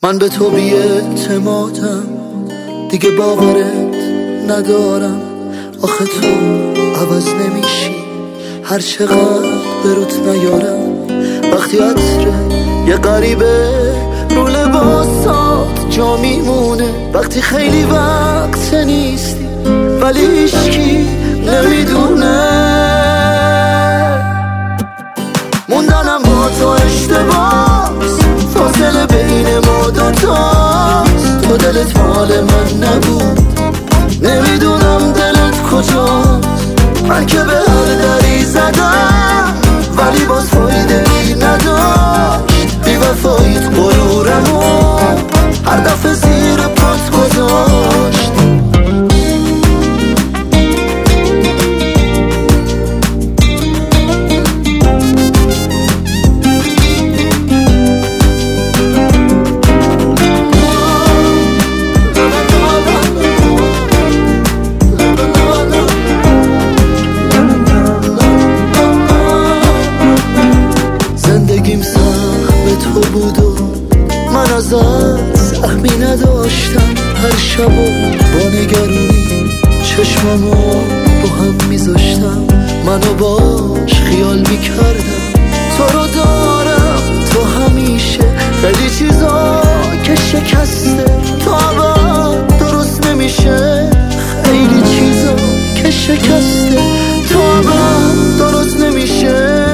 من به تو بی‌اعتمادم، دیگه باورت ندارم. آخه تو عوض نمیشی، هر چقدر بروت نیارم. وقتی عطر یه غریبه رو لباسات جا میمونه، وقتی خیلی وقت نیستی ولی هیچکی نمیدونه. موندنم با تو اشتباس، فاصله بین ما دوتاست. تو دلت مال من نبود، نمیدونم دلت کجاست. من که به هر دری زدم ولی باز فایده ای نداشت. بی وفاییت غرورمو هر دفعه زیر پات گذاشت. تو بود و من ازت سهمی نداشتم. هر شب و با نگرونی چشمامو با هم میذاشتم. منو باش خیال میکردم، تو رو دارم. تو همیشه خیلی چیزا که شکسته تو عباد درست نمیشه. خیلی چیزا که شکسته تو عباد درست نمیشه.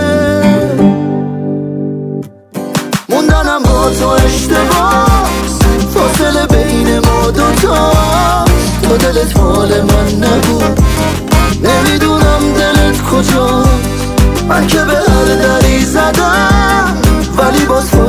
موندنم با تو اشتباس، فاصله بین ما دوتاست. تو دلت مال من نبود، نمیدونم دلت کجاست. من که به هر دری زدم ولی باز